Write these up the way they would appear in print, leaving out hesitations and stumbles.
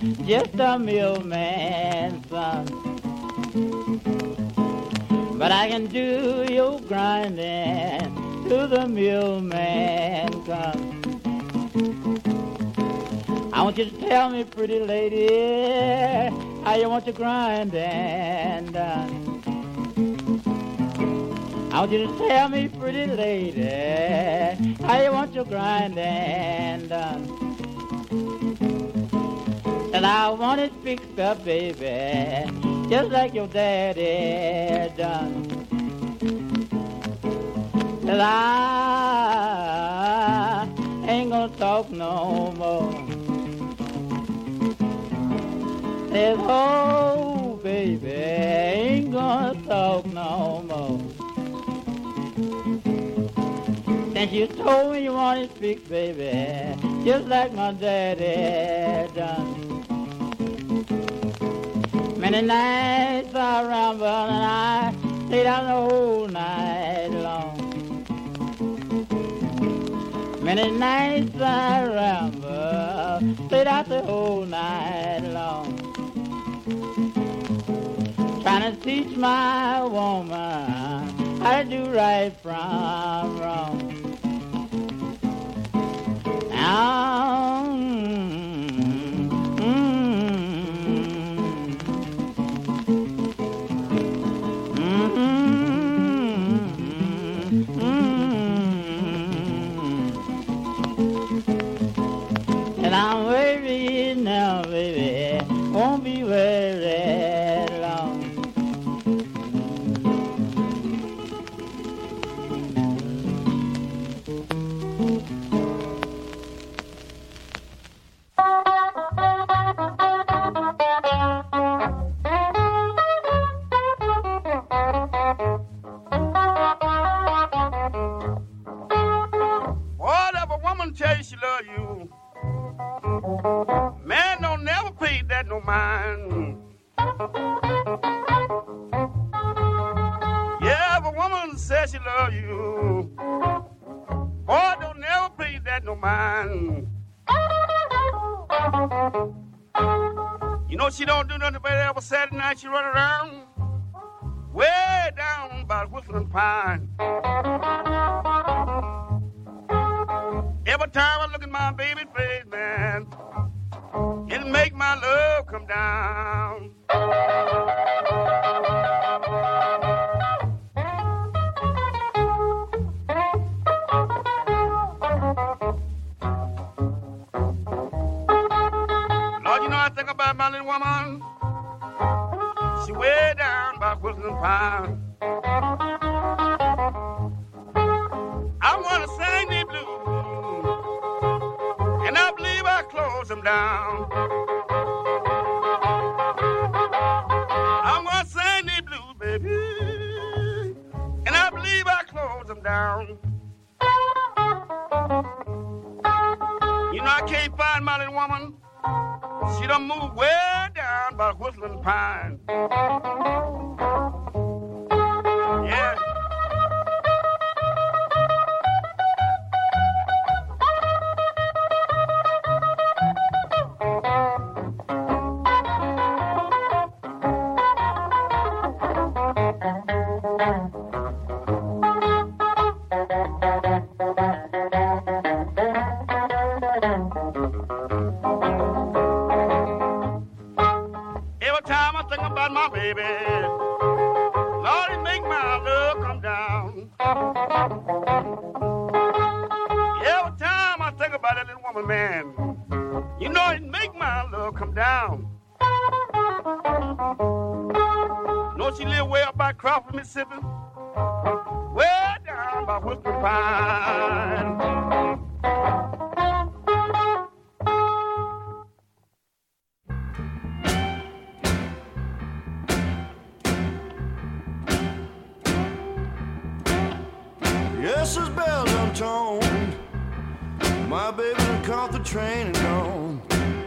just a millman's son. But I can do your grinding to the millman comes. I want you to tell me, pretty lady, how you want your grinding done. I want you to tell me, pretty lady, how you want your grinding done. And I want it fixed up, baby, just like your daddy done. And I ain't gonna talk no more. Says, oh, baby, ain't gonna talk no more. Since you told me you wanted to speak, baby, just like my daddy done. Many nights I ramble and I stay down the whole night long. Many nights I ramble, stay down the whole night long. Trying to teach my woman how to do right from wrong. Now, and I'm worried now, baby, won't be worried long. Whatever woman tell you she love you, man don't never pay that no mind. Yeah, if a woman says she love you, boy don't never pay that no mind. You know she don't do nothing but every Saturday night she run around way down by Whistling Pine. Every time I look at my baby's face, man, it make my love come down. Lord, you know I think about my little woman. She way down by Whistling Pine. I wanna sing the blues, and I believe I close them down. I'm gonna sing the blues, baby, and I believe I close them down. You know I can't find my little woman. She done moved way down by Whistling Pine. Yeah. Every time I think about my baby, Lord, it make my love come down. Every time I think about that little woman, man, you know it make my love come down. Know she live way up by Crawford, Mississippi, way down by Whistling Pine. Yes, his bells untoned. My baby done caught the train and gone.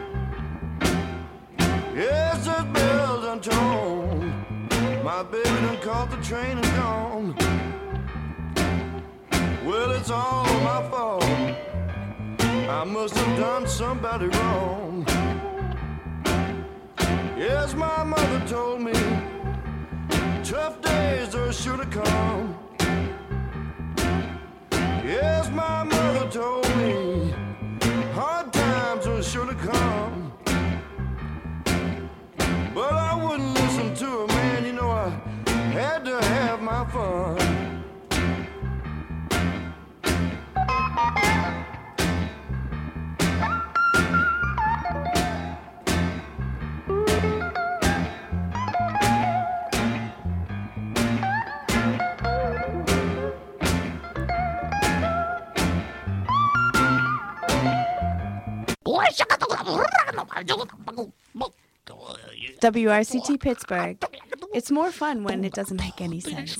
Yes, his bells untoned. My baby done caught the train and gone. Well, it's all my fault. I must have done somebody wrong. Yes, my mother told me tough days are sure to come. Yes, my mother told me hard times are sure to come. But I wouldn't listen to her, man. You know, I had to have my fun. WRCT Pittsburgh. It's more fun when it doesn't make any sense.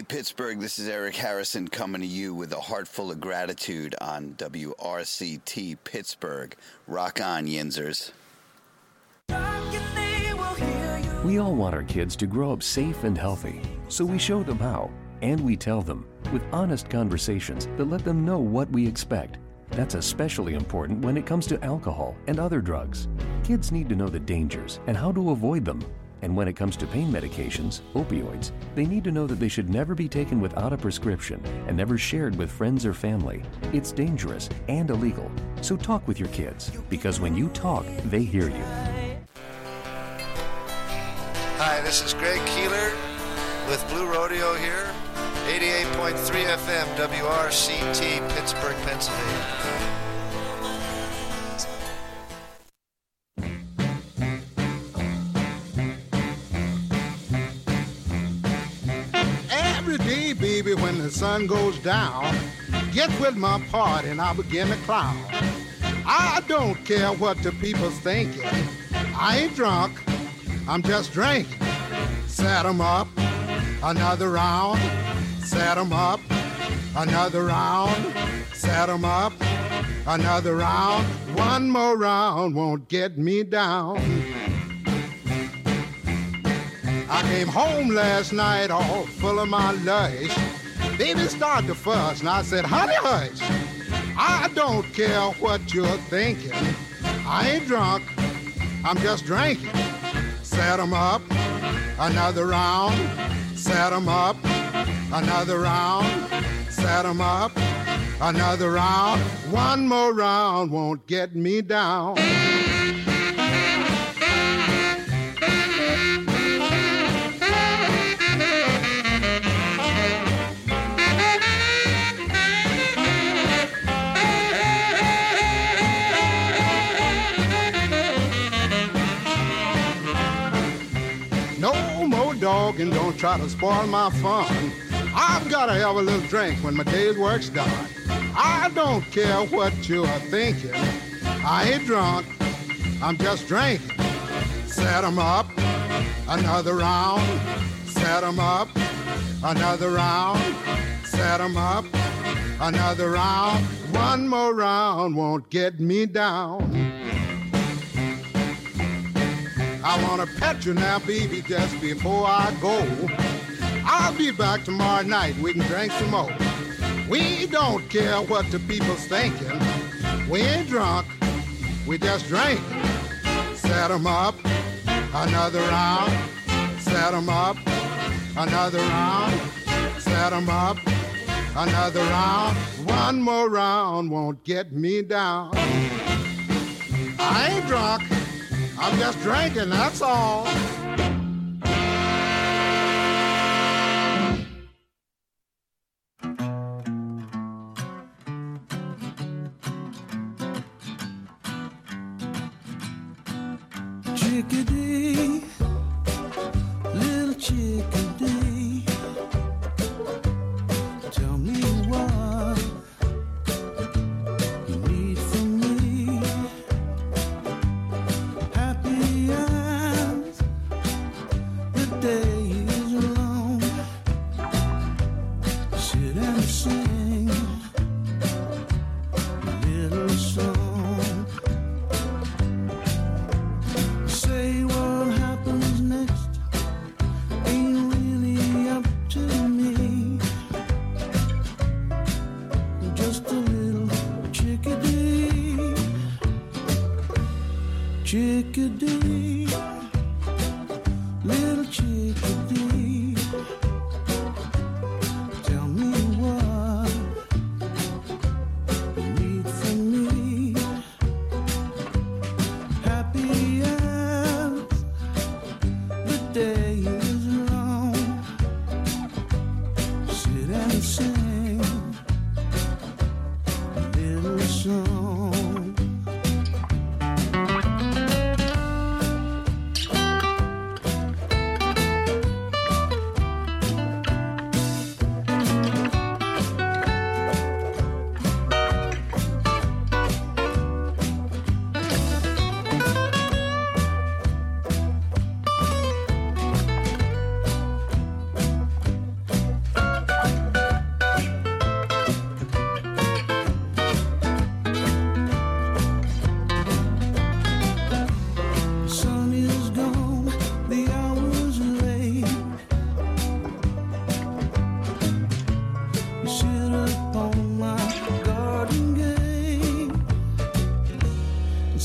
Hey, Pittsburgh, this is Eric Harrison coming to you with a heart full of gratitude on WRCT Pittsburgh. Rock on, Yinzers. We all want our kids to grow up safe and healthy, so we show them how, and we tell them with honest conversations that let them know what we expect. That's especially important when it comes to alcohol and other drugs. Kids need to know the dangers and how to avoid them. And when it comes to pain medications, opioids, they need to know that they should never be taken without a prescription and never shared with friends or family. It's dangerous and illegal. So talk with your kids, because when you talk, they hear you. Hi, this is Greg Keeler with Blue Rodeo here, 88.3 FM, WRCT, Pittsburgh, Pennsylvania. Every day, baby, when the sun goes down, get with my party and I begin to clown. I don't care what the people's thinking. I ain't drunk, I'm just drinking. Set 'em up, another round. Set 'em up, another round. Set 'em up, another round. One more round won't get me down. I came home last night all full of my lush. Baby started to fuss and I said, honey, hush. I don't care what you're thinking. I ain't drunk, I'm just drinking. Set 'em up, another round. Set 'em up, another round. Set 'em up, another round. One more round won't get me down. Dog, and don't try to spoil my fun. I've got to have a little drink when my day's work's done. I don't care what you're thinking. I ain't drunk, I'm just drinking. Set 'em up, another round. Set 'em up, another round. Set 'em up, another round. One more round won't get me down. I wanna pet you now, baby, just before I go. I'll be back tomorrow night, we can drink some more. We don't care what the people's thinking. We ain't drunk, we just drinking. Set 'em up, another round. Set 'em up, another round. Set 'em up, another round. One more round won't get me down. I ain't drunk, I'm just drinking, that's all. Chickadee, little chickadee, tell me what you need from me. Happy as the day is long, sit and sing a little song. Say what happens next ain't really up to me. Just a little chickadee, chickadee, little chickadee, tell me what you need from me. Happy as the day is long, sit and sing a little song.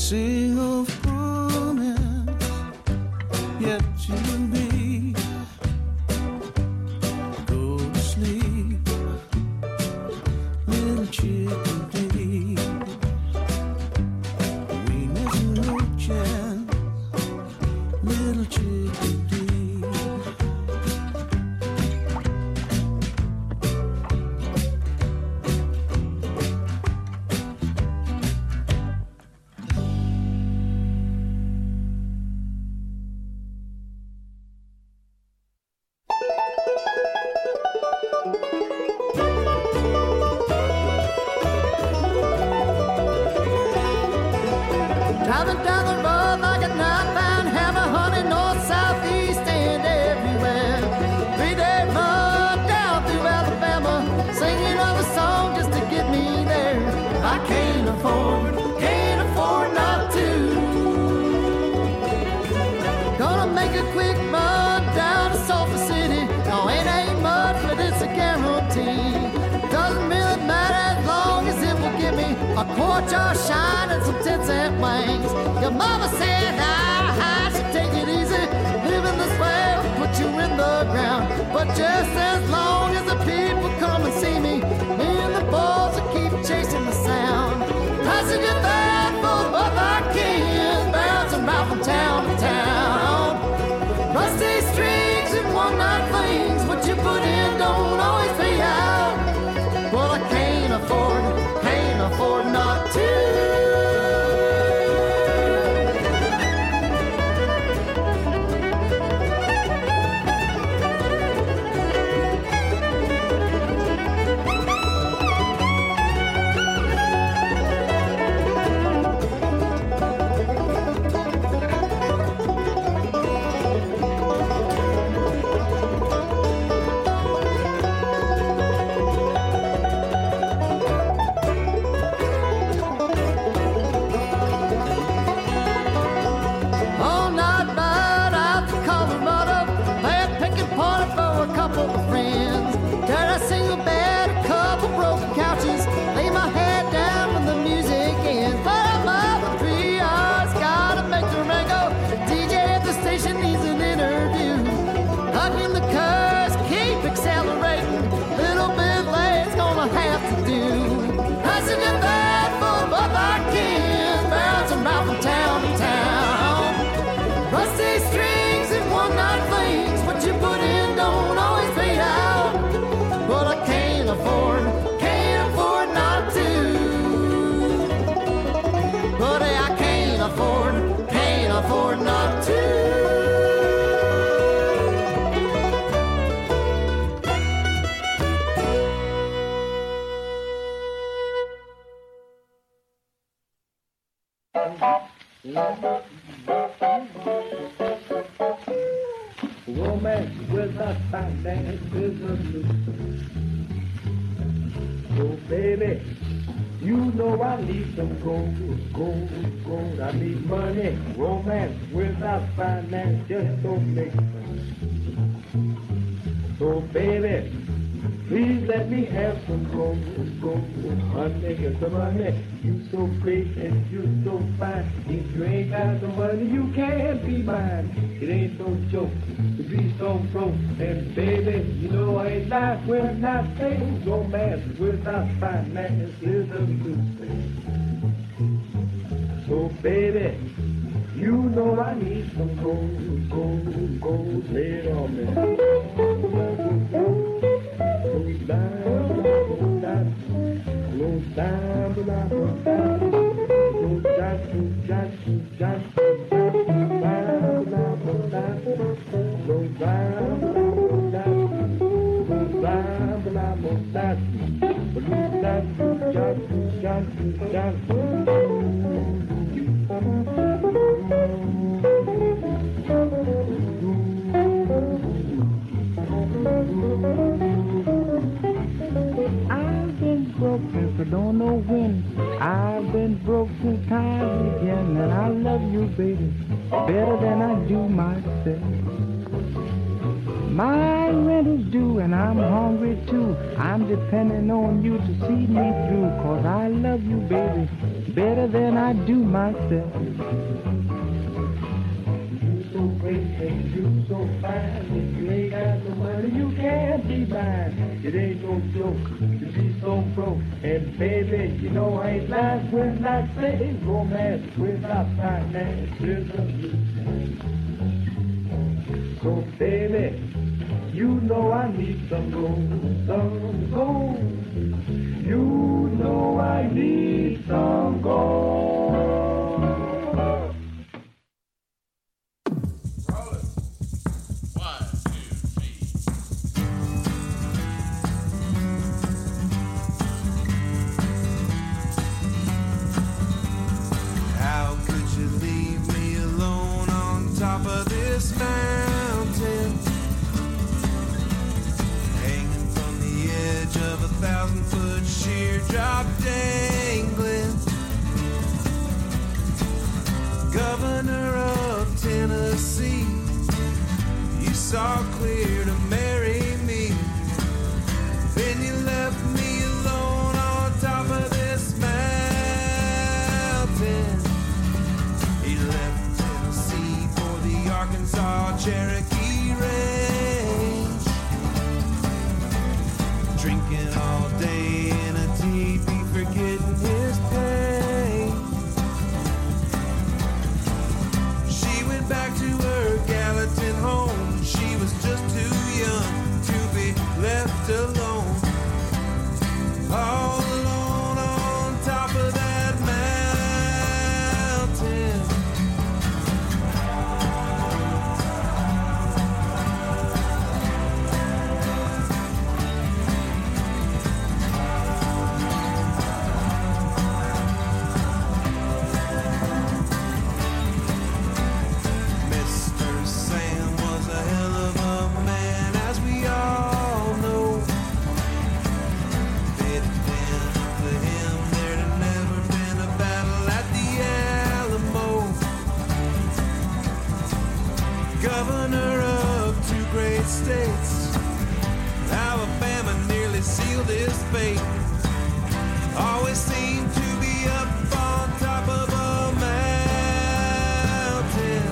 sea of promise, yet you'll be. Go to sleep, little chickadee. We miss no chance, little chickadee. Driving down the road like a knife-bound hammer, honey, north, south, east, and everywhere. 3-day run down through Alabama, singing of a song just to get me there. I can't afford not to. Gonna make a quick run down to Sulphur City. No, it ain't much, but it's a guarantee. Doesn't really matter as long as it will give me a quart jar shine and some 10-cent wings. Your mama said I should take it easy. Living this way will put you in the ground. But just as long as the people come and see me, me and the boys will keep chasing the sound. Passenger van full of our kids, bouncing round from town to town. Rusty strings and one-night flings, what you put in don't always pay out. Well, I can't afford not to. All night ride out to Colorado, play a picking party for a couple of friends. Got a single bed, a couple broken couches, lay my head down when the music ends. But I'm up for 3 hours, gotta make the Durango. DJ at the station needs an interview. Hugging the curves, keep accelerating. Little bit late's gonna have to do. Passenger van full of our kids, bouncing round from town to town. Rusty strings and one-night flings, what you put in don't always pay out. But I can't afford not to. But I can't afford not to. Romance without finance is a nuisance. Oh, baby, you know I need some gold. I need money. Romance without finance just don't make sense. So, baby, please let me have some gold. Honey, get the money. You so great and you so fine. If you ain't got the money, you can't be mine. It ain't no joke to be so broke. And baby, you know I ain't lying when I say romance without finance is a nuisance. So baby, you know I need some gold. Lay it on me. I've been broke since I don't know when. I've been broke since time began, and I love you, baby, better than I do myself. My rent is due and I'm hungry too. I'm depending on you to see me through, 'cause I love you, baby, better than I do myself. You so great and you so fine. If you ain't got no money, you can't be mine. It ain't no joke to be so broke. And baby, you know I ain't lying when I say romance without finance is a use. So baby, you know I need some gold, some gold. You know I need some gold. Governor of Tennessee, you saw clear to marry me. Then you left me alone on top of this mountain. He left Tennessee for the Arkansas Cherokee Range, drinking all day in a teepee, forgetting his pain. Back to her Gallatin home. She was just too young to be left alone. All alone on top of that mountain. Governor of two great states, Alabama nearly sealed his fate. Always seemed to be up on top of a mountain.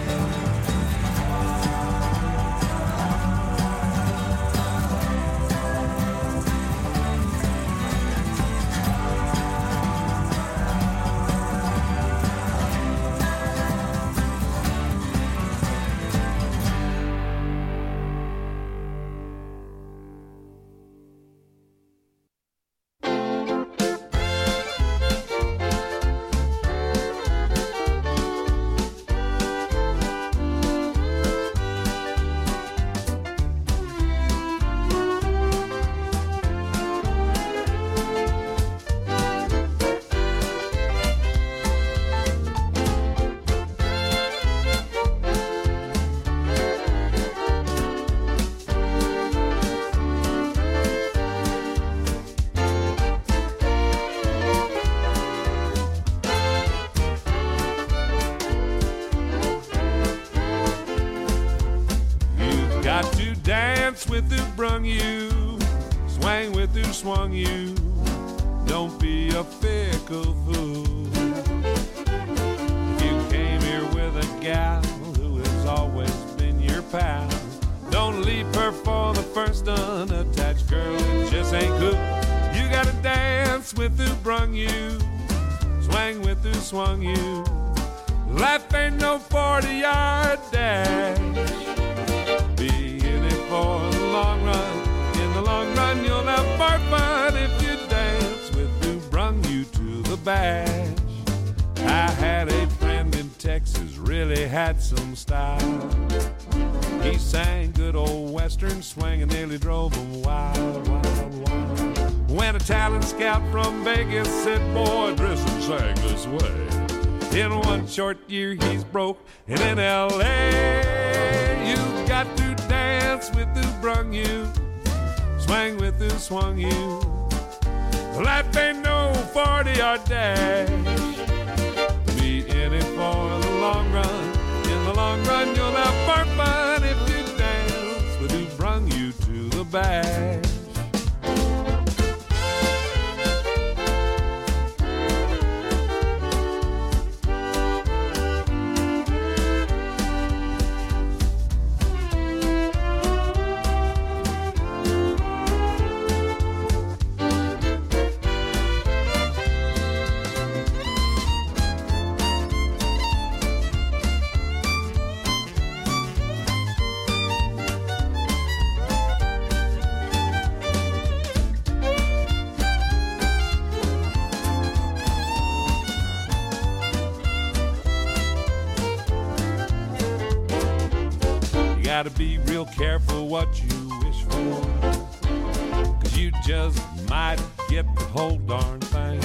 With who brung you, swang with who swung you. Don't be a fickle fool. You came here with a gal who has always been your pal. Don't leave her for the first unattached girl, it just ain't cool. You gotta dance with who brung you, swang with who swung you. Life ain't no 40-yard dash. For the long run, in the long run you'll have more fun if you dance with who brung you to the bash. I had a friend in Texas, really had some style. He sang good old western swing and nearly drove him wild, wild, wild. When a talent scout from Vegas said, boy, dress and sang this way. In one short year he's broke, and in L.A. you got to dance with who brung you, swang with who swung you. Life ain't no 40-yard dash. Be in it for the long run. In the long run you'll have more fun if you dance with who brung you to the bash. gotta be real careful what you wish for, 'cause you just might get the whole darn thing.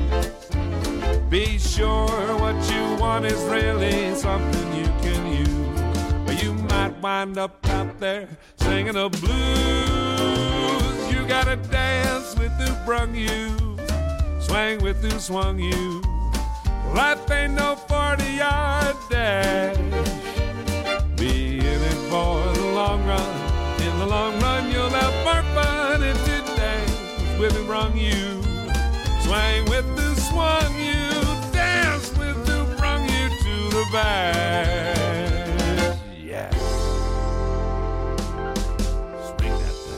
Be sure what you want is really something you can use, or you might wind up out there singing the blues. You gotta dance with who brung you, swing with who swung you. Life ain't no 40-yard dash. Be in it for the long run. In the long run, you'll have more fun if you dance with who brung you, swing with who swung you, dance with who brung you to the bash. Yeah. Swing that thing.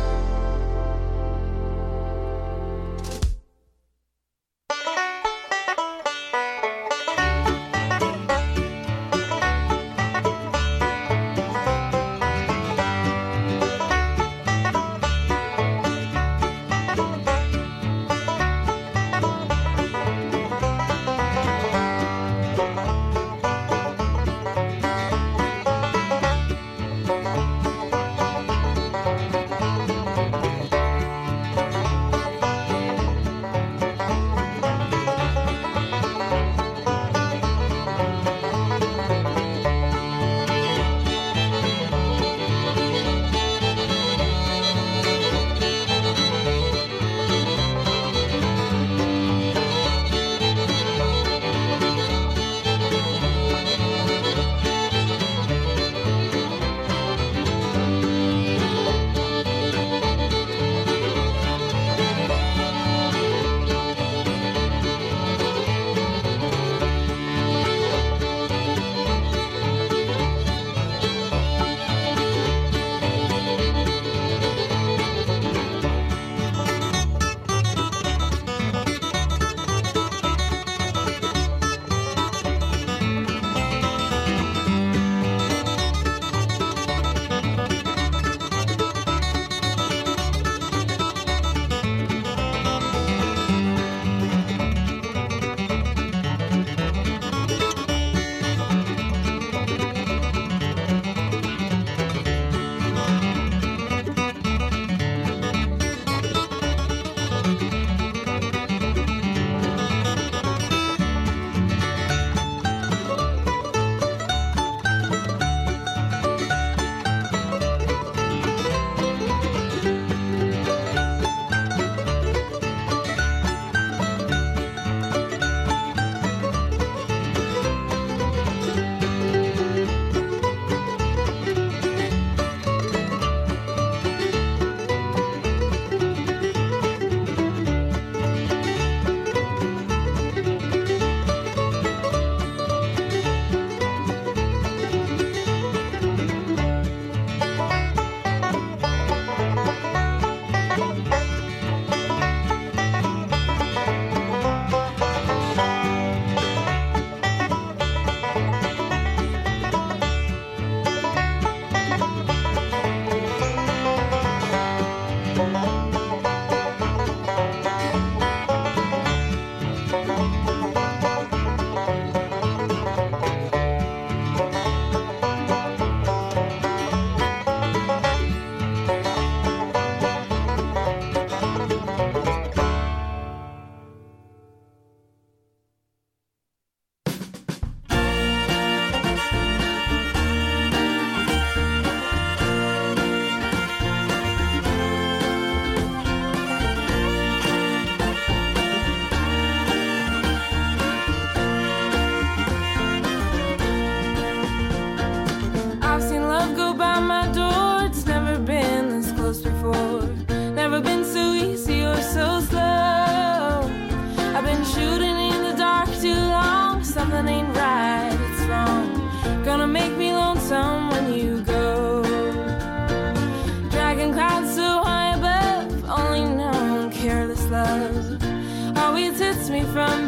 From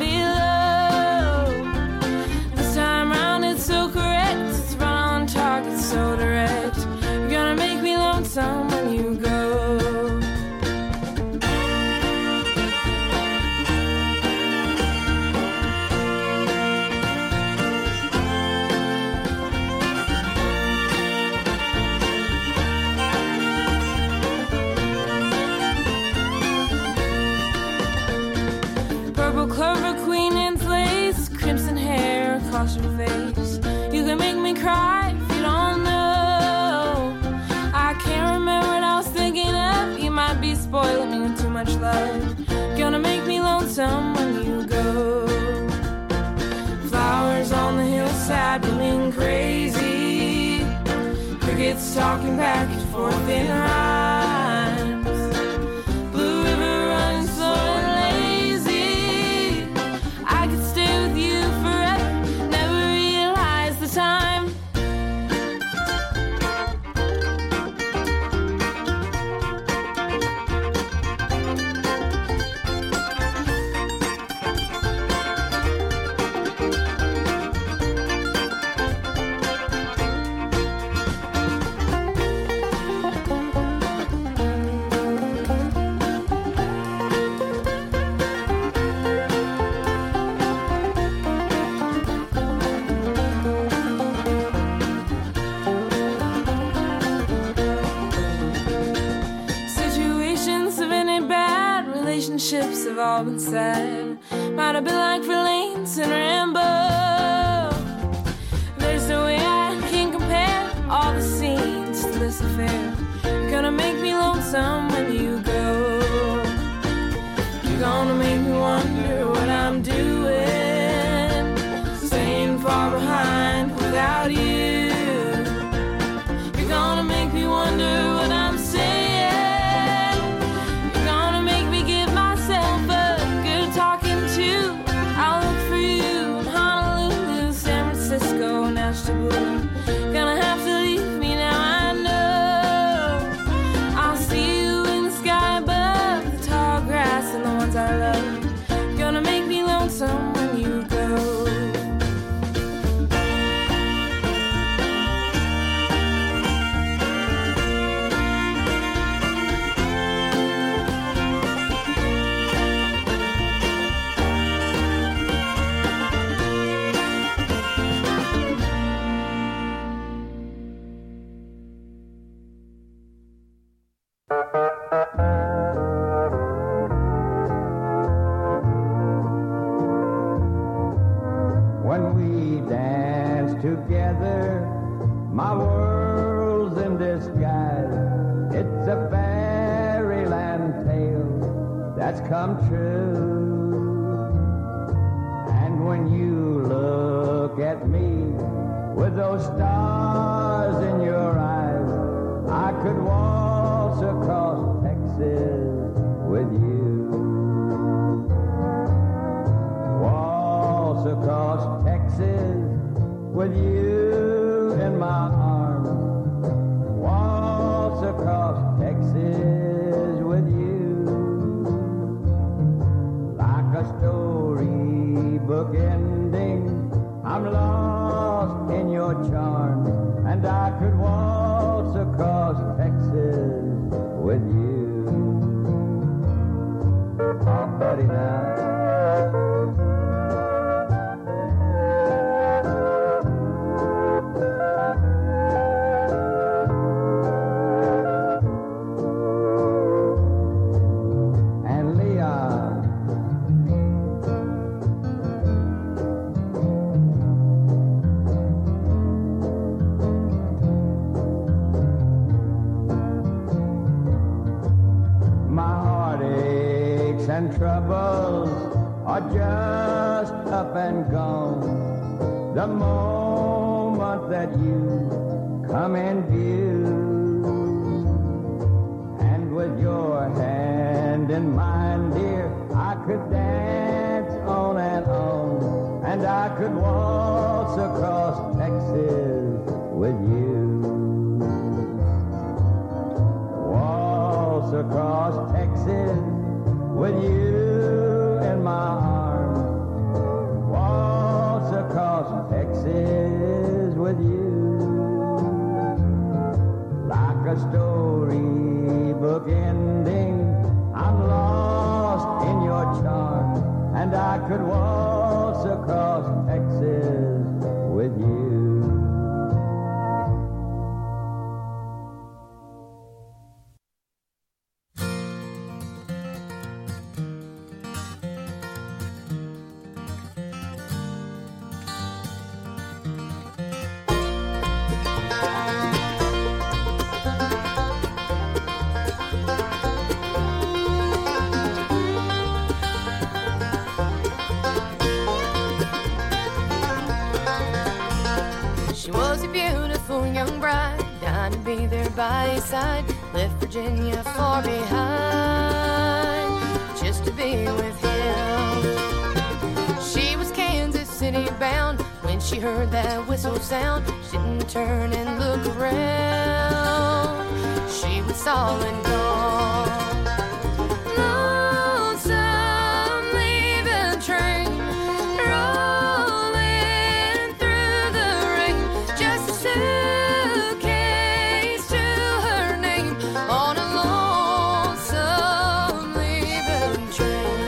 below. This time round it's so correct. It's right on target, so direct. You're gonna make me lonesome when you go. Purple clover, queen anne's lace, crimson hair across your face. You can make me cry if you don't know. I can't remember what I was thinking of. You might be spoiling me with too much love. Gonna make me lonesome when you go. Flowers on the hillside blooming crazy. Crickets talking back and forth in rhymes. Blue river running slow and lazy. I could stay with you forever, never realize the time. Relationships have all been said. Might have been like Verlaine and Rambo. There's no way I can compare all the scenes to this affair. You're gonna make me lonesome when you go. You're gonna make me wonder what I'm doing, staying far behind without you. You're gonna make me wonder what I'm saying. Gonna have to leave me now, I know. I'll see you in the sky above the tall grass and the ones I love. Gonna make me lonesome when you go. When we dance together, my world's in disguise. It's a fairyland tale that's come true. And when you look at me with those stars in your eyes, I could waltz across Texas with you. Waltz across Texas with you in my arms. Waltz across Texas with you. Like a storybook ending, I'm lost in your charm, and I could waltz across Texas with you. Oh, buddy, now. And troubles are just up and gone the moment that you come in view. And with your hand in mine, dear, I could dance on, and I could waltz across Texas with you. Waltz across Texas with you in my arms. Waltz across Texas with you. Like a storybook ending, I'm lost in your charm, and I could waltz across Texas with you. to be there by his side. Left Virginia far behind just to be with him. She was Kansas City bound when she heard that whistle sound. She didn't turn and look around. She was all and gone. Lonesome leaving train, rolling through the rain. Just a suitcase to her name on a lonesome leaving train.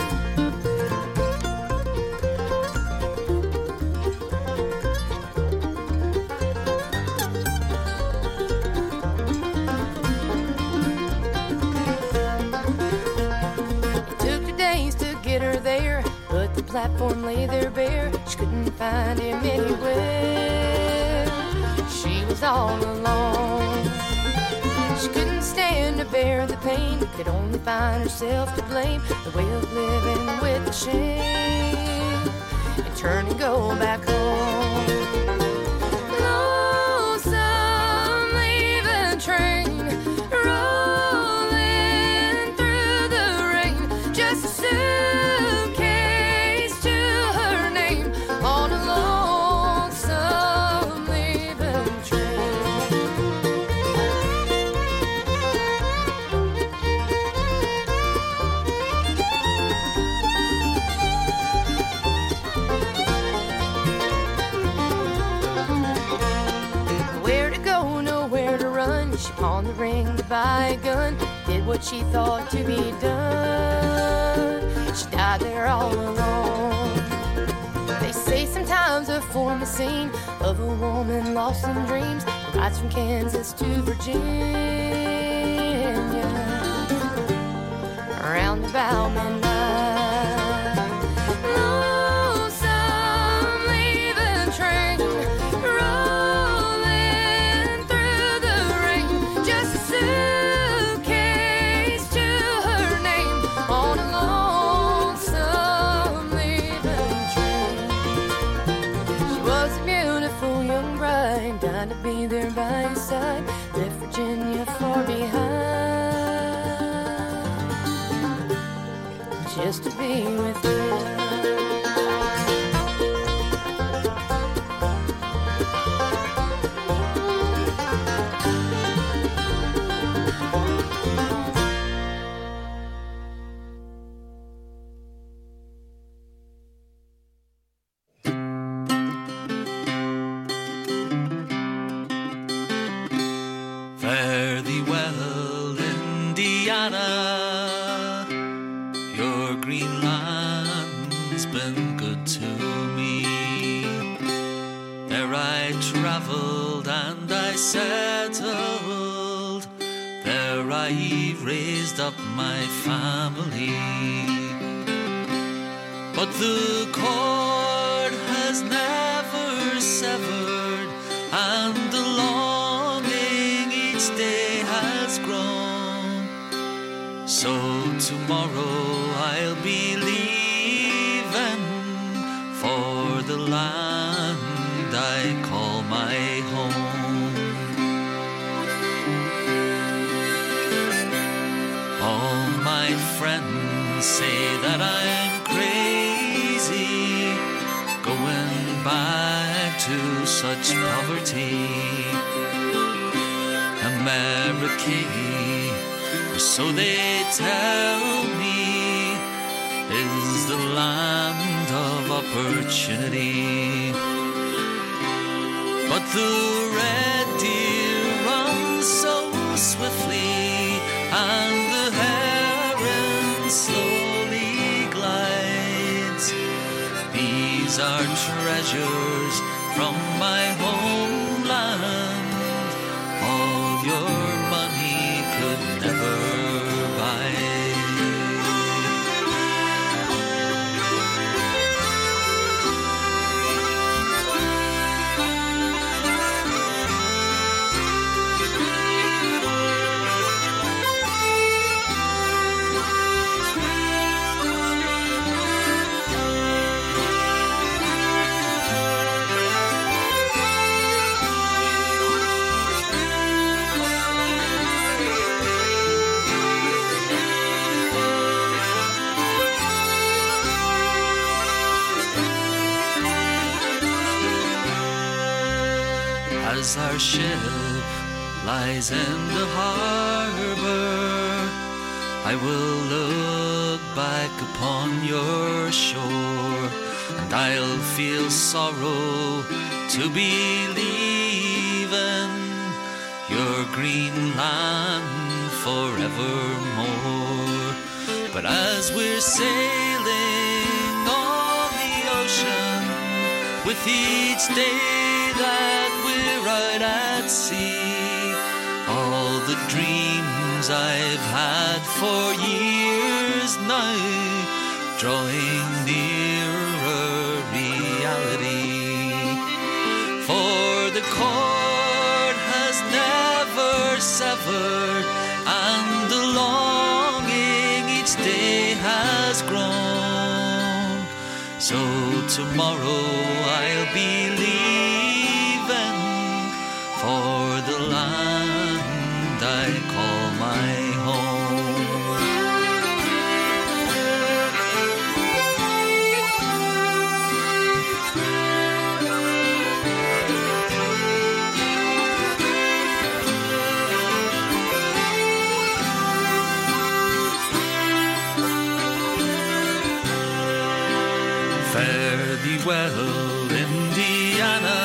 Get her there, but the platform lay there bare. She couldn't find him anywhere. She was all alone. She couldn't stand to bear the pain, could only find herself to blame. The way of living with the shame and turn and go back home. Lonesome leaving train, rolling through the rain. Just a suitcase to her name on a lonesome leaving train. Where to go, nowhere to run. She pawned the ring to buy a gun, did what she thought to be done. She died there all alone. They say sometimes a form a scene of a woman lost in dreams, who rides from Kansas to Virginia around about midnight. Lonesome leaving train, rolling through the rain. Just a suitcase to her name on a lonesome leaving train. She was a beautiful young bride, dying to be there by his side. Left Virginia far behind just to be with him. Fare thee well, Indiana. Your green land's been good to me. There I traveled and I settled. There I raised up my family. But the cord has never severed, and the longing each day has grown. So tomorrow I'll be leaving for the land I call my home. All my friends say that I'm crazy, going back to such poverty. America, so they tell me, is the land of opportunity. But the red deer runs so swiftly, and the heron slowly glides. These are treasures from my homeland. All your money could never buy. as our ship lies in the harbor, I will look back upon your shore, and I'll feel sorrow to be leaving your green land forevermore. But as we're sailing on the ocean, with each day that we're out at sea, all the dreams I've had for years now drawing nearer reality. For the cord has never severed, and the longing each day has grown. So tomorrow I'll be leaving for the land I call my home. Fare thee well, Indiana.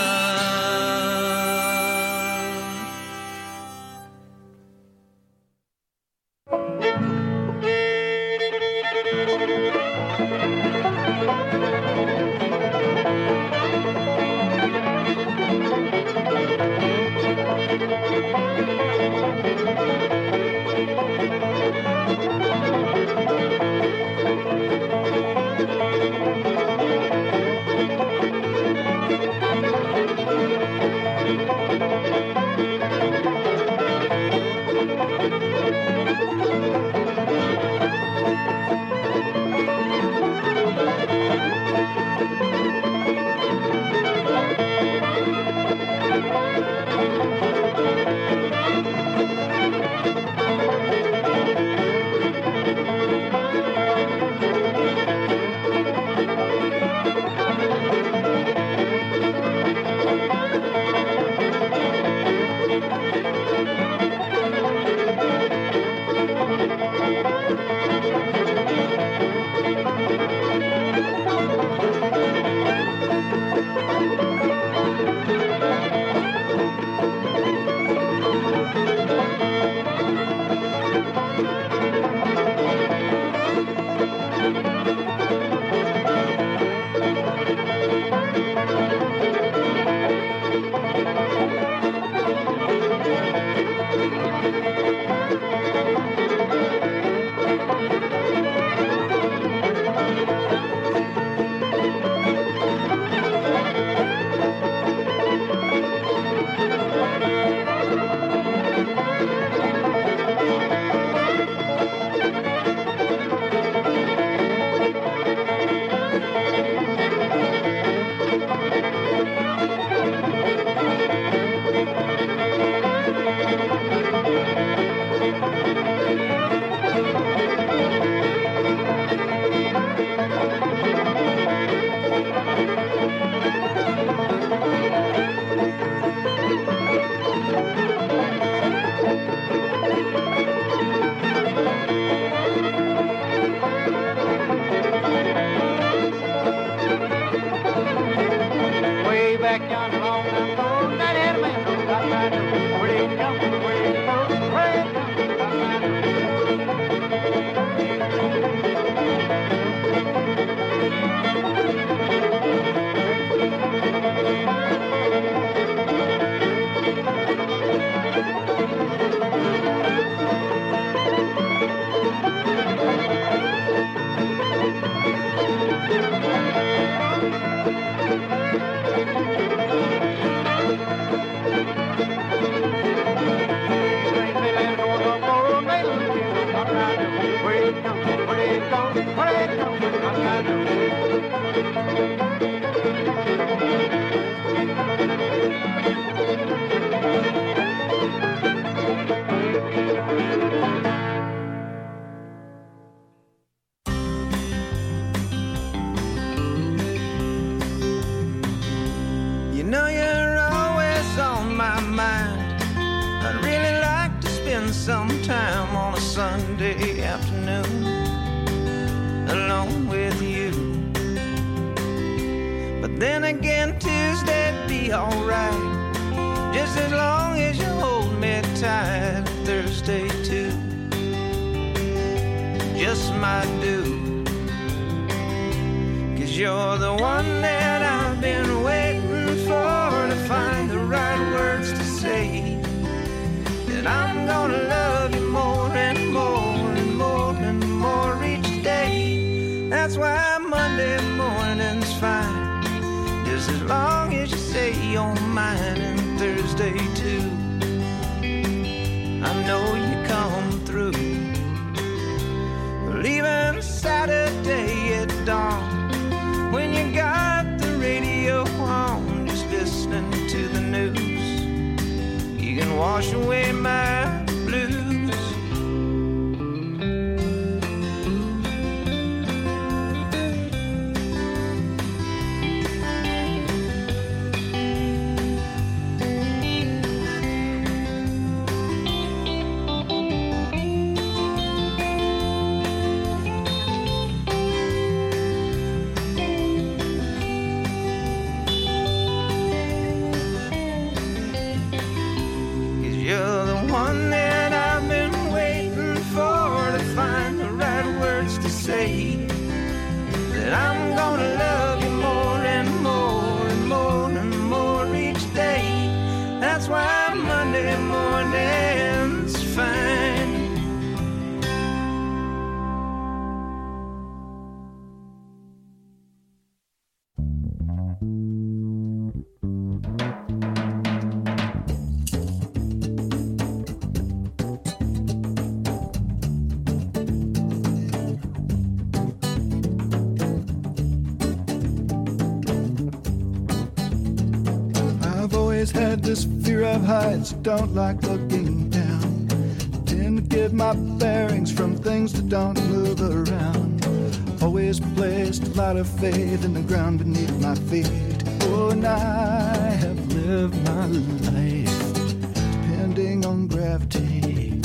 sometime on a Sunday afternoon alone with you. But then again, Tuesday'd be alright, just as long as you hold me tight. Thursday too just might do, 'cause you're the one that I've been waiting for, to find the right words to say, that I'm gonna love you more and more and more and more each day. That's why Monday morning's fine, just as long as you say you're mine. And Thursday too, I know you come through. Even Saturday at dawn, when you got the radio on, just listening to the news, you can wash away my blues. Had this fear of heights, don't like looking down. Tend to get my bearings from things that don't move around. Always placed a lot of faith in the ground beneath my feet. Oh, and I have lived my life depending on gravity.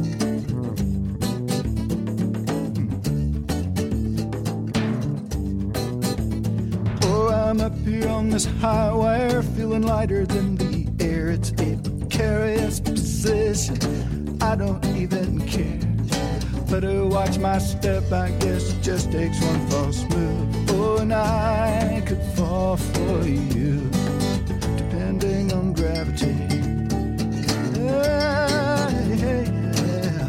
Oh, I'm up here on this high wire, feeling lighter than the air. It's a precarious position, I don't even care. Better watch my step, I guess it just takes one false move. Oh, and I could fall for you, depending on gravity. Yeah, yeah, yeah.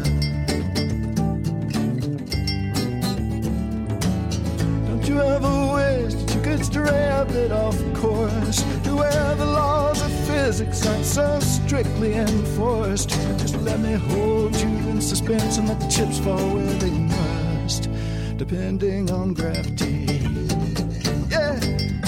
Don't you ever wish that you could stray a bit off course, to where the laws of physics aren't so strictly enforced? Just let me hold you in suspense and let the chips fall where they must, depending on gravity. Yeah.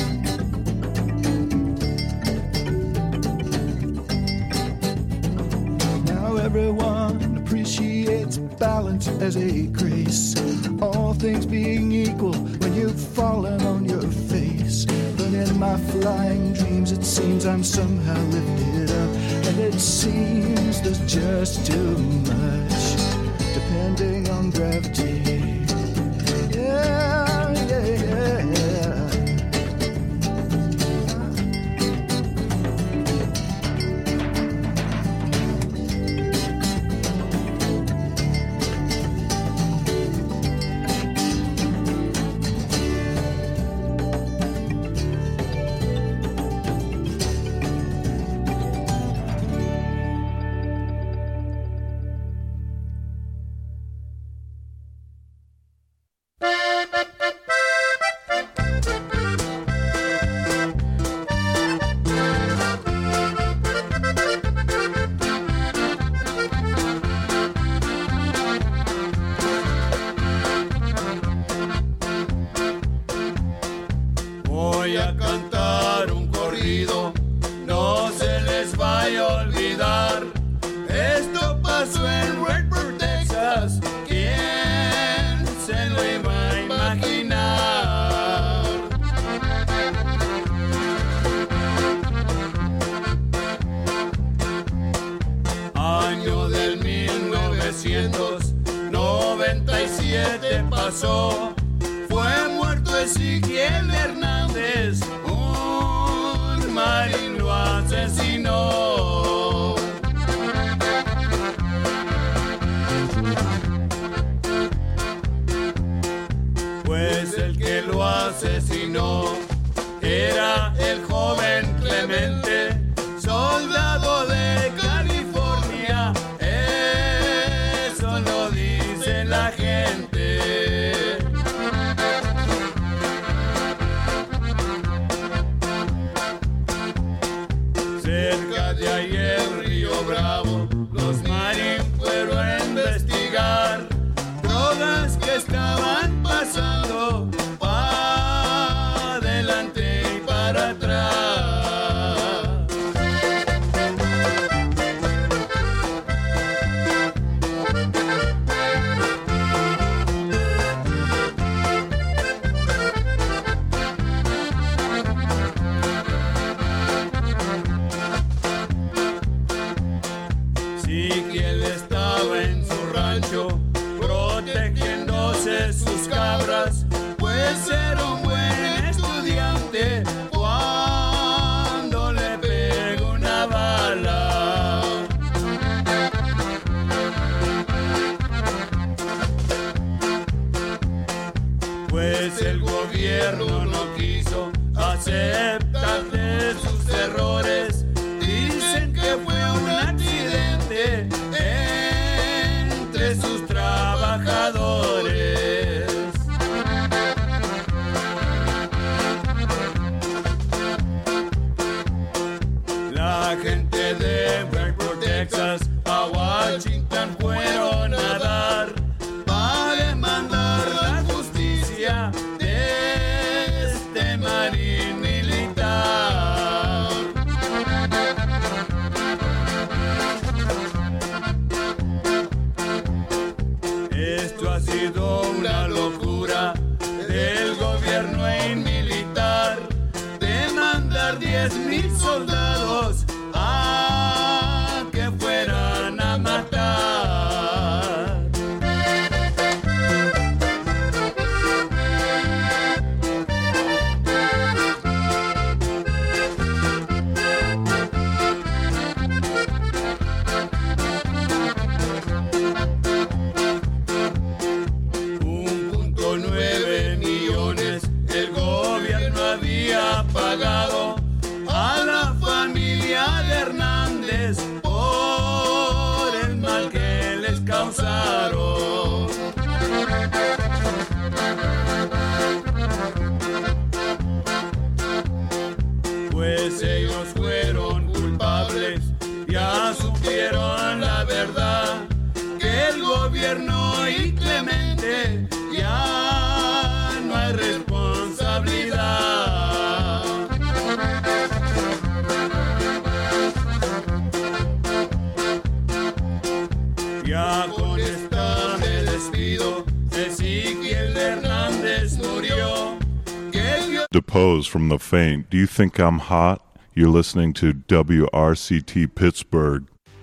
Now everyone appreciates balance as a grace, all things being equal when you've fallen on your face. But in my flying dreams it seems I'm somehow lifted up, and it seems there's just too much, depending on gravity. Yeah, yeah, yeah, yeah. Año del 1900. Hernández, un marín lo asesinó. Pues el que lo asesinó era el joven Clemente, soldado de California. Eso lo dice la gente. Cerca de ahí el Río Bravo, los marines fueron a investigar drogas que estaban pasando para adelante y para atrás. Sí que él estaba en su rancho protegiéndose sus cabras, pues era un buen estudiante cuando le pegó una bala. Pues el gobierno no quiso aceptarle sus errores. Dicen que fue un accidente entre sus trabajadores. La gente de Blackport, Texas, a Washington fueron a dar para demandar la justicia de este marín militar. Esto ha sido una locura del gobierno militar, demandar 10,000 soldados a que fueran a matar. $1.9 millones el gobierno había pagado a la familia de Hernández por el mal que les causaron. Pues ellos fueron culpables, ya supieron la verdad, que el gobierno y Clemente ya no hay responsabilidad. Ya con esta me despido, Ezequiel Hernández murió. Deposed from the faint. Do you think I'm hot? You're listening to WRCT Pittsburgh.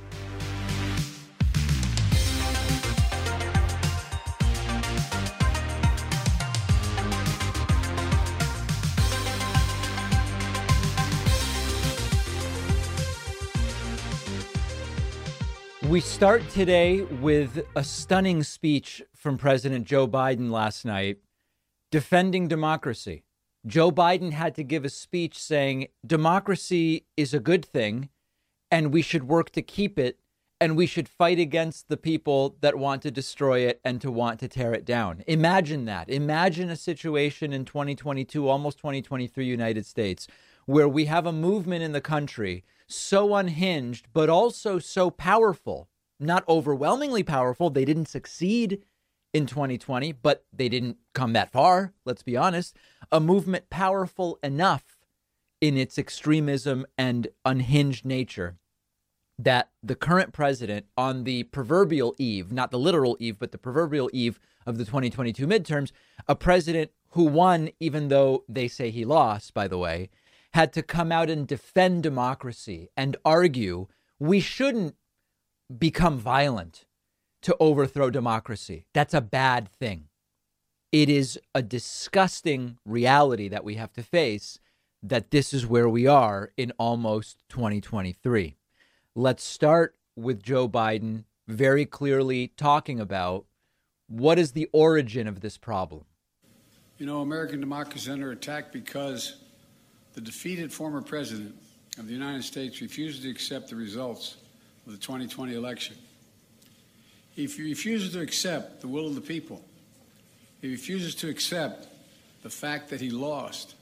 We start today with a stunning speech from President Joe Biden last night defending democracy. Joe Biden had to give a speech saying democracy is a good thing and we should work to keep it and we should fight against the people that want to destroy it and to want to tear it down. Imagine that. Imagine a situation in 2022, almost 2023 United States, where we have a movement in the country so unhinged, but also so powerful, not overwhelmingly powerful. They didn't succeed in 2020, but they didn't come that far. Let's be honest. A movement powerful enough in its extremism and unhinged nature that the current president, on the proverbial eve, not the literal eve, but the proverbial eve of the 2022 midterms, a president who won, even though they say he lost, by the way, had to come out and defend democracy and argue we shouldn't become violent to overthrow democracy. That's a bad thing. It is a disgusting reality that we have to face that this is where we are in almost 2023. Let's start with Joe Biden very clearly talking about what is the origin of this problem. You know, American democracy is under attack because the defeated former president of the United States refuses to accept the results of the 2020 election. He refuses to accept the will of the people. He refuses to accept the fact that he lost.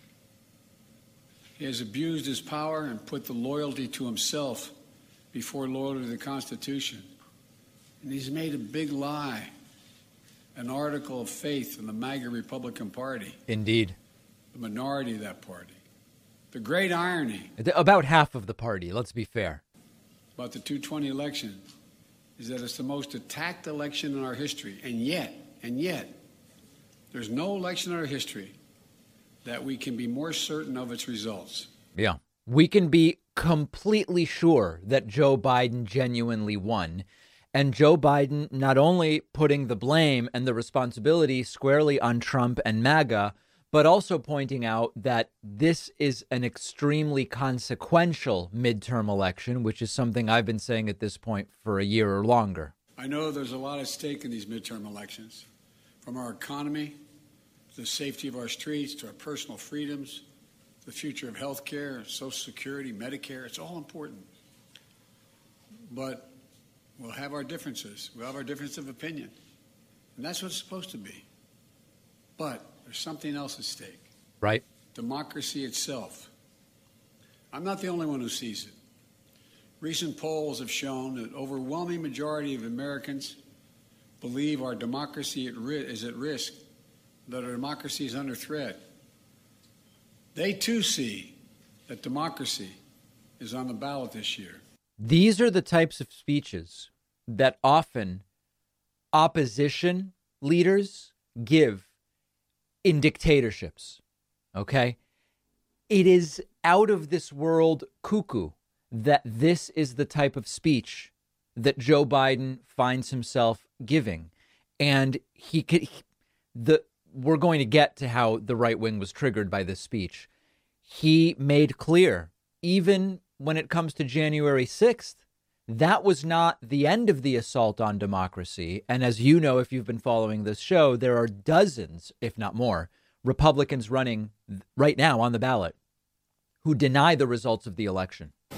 He has abused his power and put the loyalty to himself before loyalty to the Constitution. And he's made a big lie an article of faith in the MAGA Republican Party. Indeed. The minority of that party. The great irony. About half of the party, let's be fair. About the 2020 election is that it's the most attacked election in our history. And yet, there's no election in our history that we can be more certain of its results. Yeah. We can be completely sure that Joe Biden genuinely won. And Joe Biden not only putting the blame and the responsibility squarely on Trump and MAGA, but also pointing out that this is an extremely consequential midterm election, which is something I've been saying at this point for a year or longer. I know there's a lot at stake in these midterm elections, from our economy to the safety of our streets to our personal freedoms, the future of health care, Social Security, Medicare. It's all important. But we'll have our differences. We'll have our difference of opinion. And that's what it's supposed to be. But there's something else at stake. Right. Democracy itself. I'm not the only one who sees it. Recent polls have shown that overwhelming majority of Americans believe our democracy is at risk, that our democracy is under threat. They too see that democracy is on the ballot this year. These are the types of speeches that often opposition leaders give in dictatorships. Okay? It is out of this world cuckoo that this is the type of speech that Joe Biden finds himself giving. And we're going to get to how the right wing was triggered by this speech. He made clear, even when it comes to January 6th, that was not the end of the assault on democracy. And as you know, if you've been following this show, there are dozens, if not more, Republicans running right now on the ballot who deny the results of the election.